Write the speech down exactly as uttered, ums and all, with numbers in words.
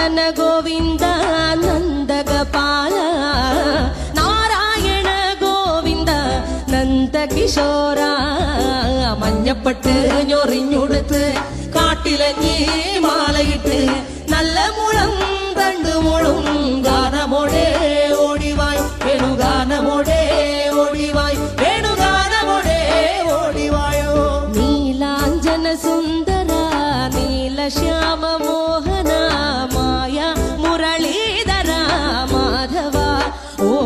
നന്ദന ഗോവിന്ദ നന്ദഗപാല നാരായണ ഗോവിന്ദ നന്ദകിശോര മഞ്ഞപ്പെട്ട് ഞൊറിഞ്ഞുടുത്ത് കാട്ടിലഞ്ഞി മാലയിട്ട് നല്ല